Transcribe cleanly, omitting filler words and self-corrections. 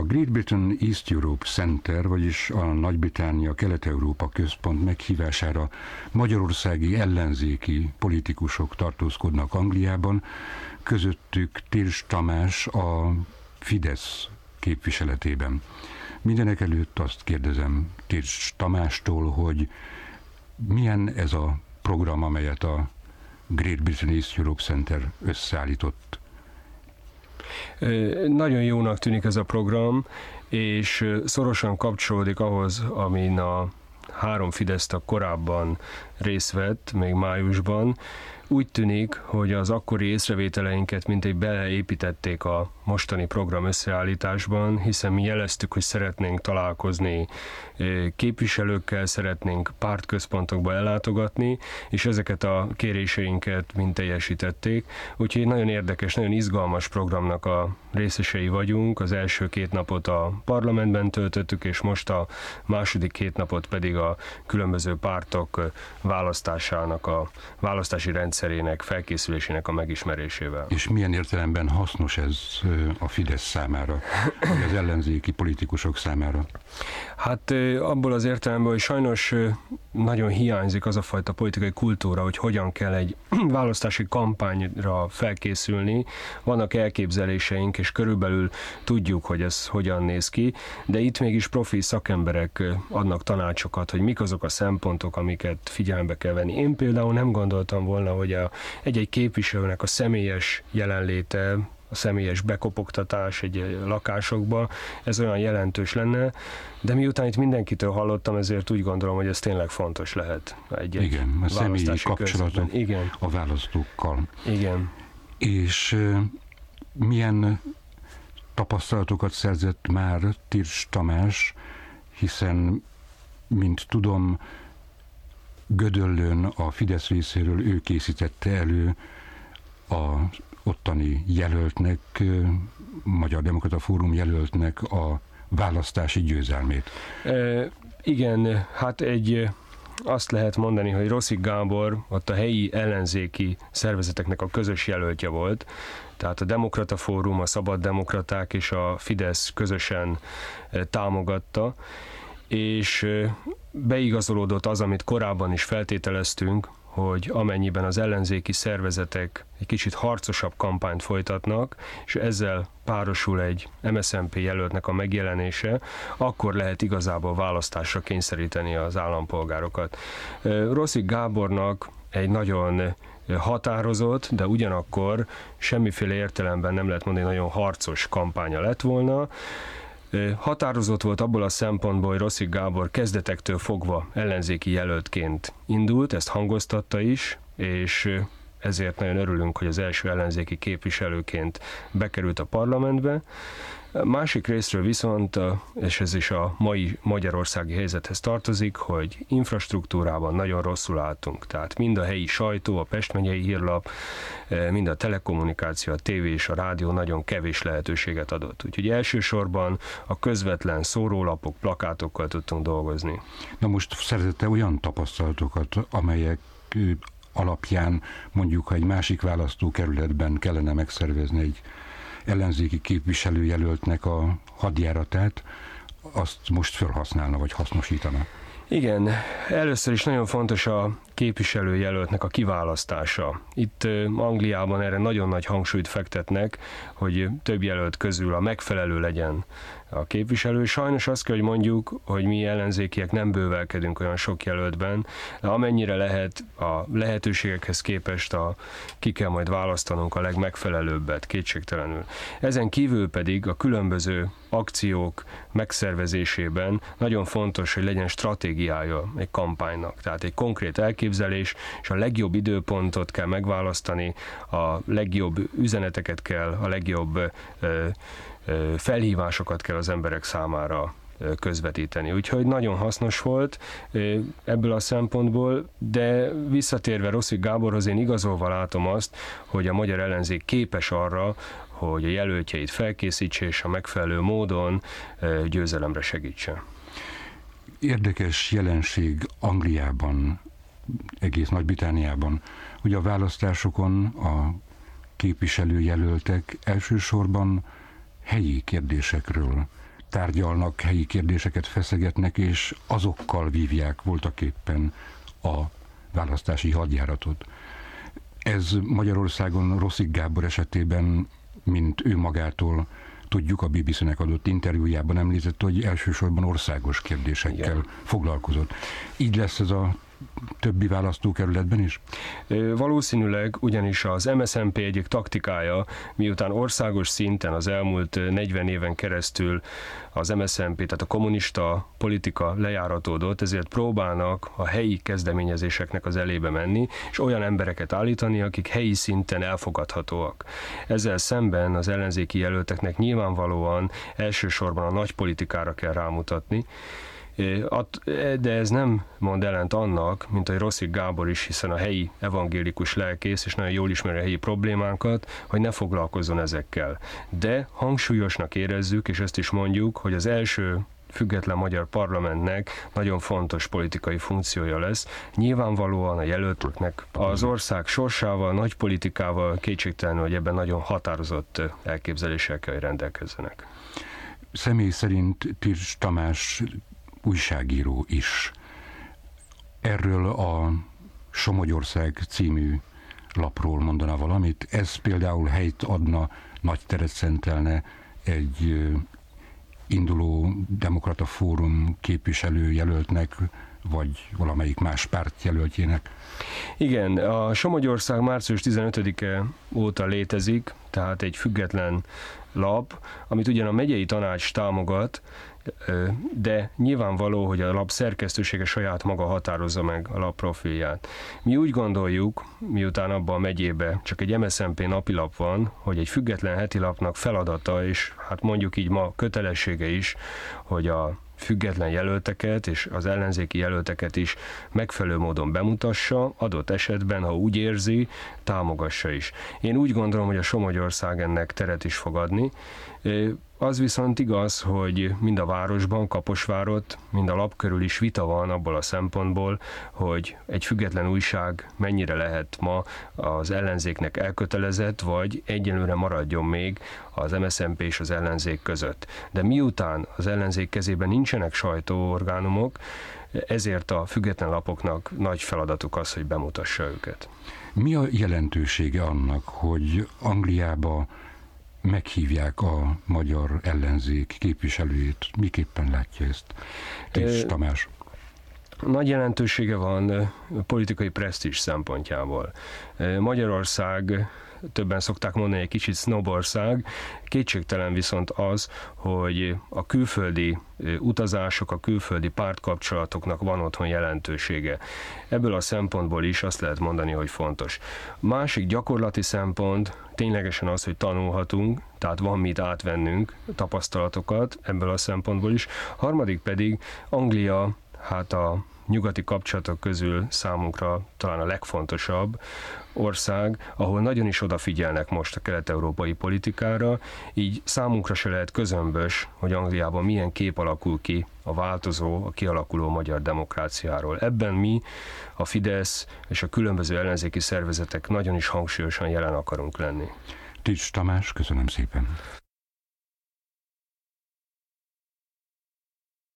Great Britain East Europe Center, vagyis a Nagy-Britannia Kelet-Európa Központ meghívására magyarországi ellenzéki politikusok tartózkodnak Angliában, közöttük Tirs Tamás a Fidesz képviseletében. Mindenek előtt azt kérdezem Tirs Tamástól, hogy milyen ez a program, amelyet a Great Britain East Europe Center összeállított. Nagyon jónak tűnik ez a program, és szorosan kapcsolódik ahhoz, amin a 3 Fidesz-tag korábban részt vett, még májusban. Úgy tűnik, hogy az akkori észrevételeinket mintegy beleépítették a mostani program összeállításban, hiszen mi jeleztük, hogy szeretnénk találkozni képviselőkkel, szeretnénk pártközpontokba ellátogatni, és ezeket a kéréseinket mind teljesítették. Úgyhogy nagyon érdekes, nagyon izgalmas programnak a részesei vagyunk. Az első 2 napot a parlamentben töltöttük, és most a második 2 napot pedig a különböző pártok választásának, a választási rendszerének, felkészülésének a megismerésével. És milyen értelemben hasznos ez a Fidesz számára, vagy az ellenzéki politikusok számára? Hát abból az értelemben, hogy sajnos nagyon hiányzik az a fajta politikai kultúra, hogy hogyan kell egy választási kampányra felkészülni. Vannak elképzeléseink, és körülbelül tudjuk, hogy ez hogyan néz ki, de itt mégis profi szakemberek adnak tanácsokat, hogy mik azok a szempontok, amiket figyelembe kell venni. Én például nem gondoltam volna, hogy egy-egy képviselőnek a személyes jelenléte, a személyes bekopogtatás egy lakásokba, ez olyan jelentős lenne, de miután itt mindenkitől hallottam, ezért úgy gondolom, hogy ez tényleg fontos lehet. Igen, a személyi kapcsolatok a választókkal. Igen. És milyen tapasztalatokat szerzett már Tirs Tamás, hiszen, mint tudom, Gödöllőn a Fidesz részéről ő készítette elő az ottani jelöltnek, Magyar Demokrata Fórum jelöltnek a választási győzelmét. Igen, hát azt lehet mondani, hogy Rosszik Gábor ott a helyi ellenzéki szervezeteknek a közös jelöltje volt, tehát a Demokrata Fórum, a Szabad Demokraták és a Fidesz közösen támogatta, és beigazolódott az, amit korábban is feltételeztünk, hogy amennyiben az ellenzéki szervezetek egy kicsit harcosabb kampányt folytatnak, és ezzel párosul egy MSZNP jelöltnek a megjelenése, akkor lehet igazából választásra kényszeríteni az állampolgárokat. Rosszik Gábornak egy nagyon határozott, de ugyanakkor semmiféle értelemben nem lehet mondani, nagyon harcos kampánya lett volna. Határozott volt abból a szempontból, hogy Rosszik Gábor kezdetektől fogva ellenzéki jelöltként indult, ezt hangoztatta is, és ezért nagyon örülünk, hogy az első ellenzéki képviselőként bekerült a parlamentbe. Másik részről viszont, és ez is a mai magyarországi helyzethez tartozik, hogy infrastruktúrában nagyon rosszul álltunk. Tehát mind a helyi sajtó, a Pest megyei hírlap, mind a telekommunikáció, a tévé és a rádió nagyon kevés lehetőséget adott. Úgyhogy elsősorban a közvetlen szórólapok, plakátokkal tudtunk dolgozni. Na most szerzette olyan tapasztalatokat, amelyek alapján mondjuk, ha egy másik választókerületben kellene megszervezni egy ellenzéki képviselőjelöltnek a hadjáratát, azt most felhasználna, vagy hasznosítana? Igen, először is nagyon fontos a képviselőjelöltnek a kiválasztása. Itt Angliában erre nagyon nagy hangsúlyt fektetnek, hogy több jelölt közül a megfelelő legyen a képviselő. Sajnos azt kell, hogy mondjuk, hogy mi ellenzékiek nem bővelkedünk olyan sok jelöltben, de amennyire lehet a lehetőségekhez képest ki kell majd választanunk a legmegfelelőbbet, kétségtelenül. Ezen kívül pedig a különböző akciók megszervezésében nagyon fontos, hogy legyen stratégiája egy kampánynak. Tehát egy konkrét elképzelés, és a legjobb időpontot kell megválasztani, a legjobb üzeneteket kell, a legjobb felhívásokat kell az emberek számára közvetíteni. Úgyhogy nagyon hasznos volt ebből a szempontból, de visszatérve Rosszik Gáborhoz, én igazolva látom azt, hogy a magyar ellenzék képes arra, hogy a jelöltjeit felkészítse és a megfelelő módon győzelemre segítse. Érdekes jelenség Angliában, egész Nagy-Britanniában, hogy a választásokon a képviselőjelöltek elsősorban helyi kérdésekről tárgyalnak, helyi kérdéseket feszegetnek, és azokkal vívják voltaképpen a választási hadjáratot. Ez Magyarországon Rosszik Gábor esetében, mint ő magától tudjuk, a BBC-nek adott interjújában említett, hogy elsősorban országos kérdésekkel foglalkozott. Így lesz ez a többi választókerületben is? Valószínűleg, ugyanis az MSZNP egyik taktikája, miután országos szinten az elmúlt 40 éven keresztül az MSZNP, tehát a kommunista politika lejáratódott, ezért próbálnak a helyi kezdeményezéseknek az elébe menni, és olyan embereket állítani, akik helyi szinten elfogadhatóak. Ezzel szemben az ellenzéki jelölteknek nyilvánvalóan elsősorban a nagy politikára kell rámutatni, de ez nem mond ellent annak, mint hogy Rosszik Gábor is, hiszen a helyi evangélikus lelkész, és nagyon jól ismeri a helyi problémánkat, hogy ne foglalkozzon ezekkel. De hangsúlyosnak érezzük, és ezt is mondjuk, hogy az első független magyar parlamentnek nagyon fontos politikai funkciója lesz. Nyilvánvalóan a jelölteknek az ország sorsával, nagy politikával kétségtelenül, hogy ebben nagyon határozott elképzeléssel kell, hogy rendelkezzenek. Személy szerint Tirsch Tamás újságíró is. Erről a Somogyország című lapról mondana valamit. Ez például helyt adna, nagy teret szentelne egy induló demokrata fórum képviselőjelöltnek, vagy valamelyik más párt jelöltjének? Igen, a Somogyország március 15-e óta létezik, tehát egy független lap, amit ugyan a megyei tanács támogat, de nyilvánvaló, hogy a lap szerkesztősége saját maga határozza meg a lap profilját. Mi úgy gondoljuk, miután abban a megyébe csak egy MSZNP napilap van, hogy egy független hetilapnak feladata, és hát mondjuk így ma kötelessége is, hogy a független jelölteket és az ellenzéki jelölteket is megfelelő módon bemutassa, adott esetben, ha úgy érzi, támogassa is. Én úgy gondolom, hogy a Somogyország ennek teret is fog adni. Az viszont igaz, hogy mind a városban, Kaposvárott, mind a lap körül is vita van abból a szempontból, hogy egy független újság mennyire lehet ma az ellenzéknek elkötelezett, vagy egyenlőre maradjon még az MSZNP és az ellenzék között. De miután az ellenzék kezében nincsenek sajtóorgánumok, ezért a független lapoknak nagy feladatuk az, hogy bemutassa őket. Mi a jelentősége annak, hogy Angliába meghívják a magyar ellenzék képviselőjét? Miképpen látja ezt Tirsch Tamás? Nagy jelentősége van politikai presztízs szempontjából. Magyarország, többen szokták mondani, egy kicsit sznobország, kétségtelen viszont az, hogy a külföldi utazások, a külföldi pártkapcsolatoknak van otthon jelentősége. Ebből a szempontból is azt lehet mondani, hogy fontos. Másik gyakorlati szempont ténylegesen az, hogy tanulhatunk, tehát van mit átvennünk, tapasztalatokat ebből a szempontból is. Harmadik pedig Anglia, hát a nyugati kapcsolatok közül számunkra talán a legfontosabb ország, ahol nagyon is odafigyelnek most a kelet-európai politikára, így számunkra se lehet közömbös, hogy Angliában milyen kép alakul ki a változó, a kialakuló magyar demokráciáról. Ebben mi, a Fidesz és a különböző ellenzéki szervezetek nagyon is hangsúlyosan jelen akarunk lenni. Tirsch Tamás, köszönöm szépen.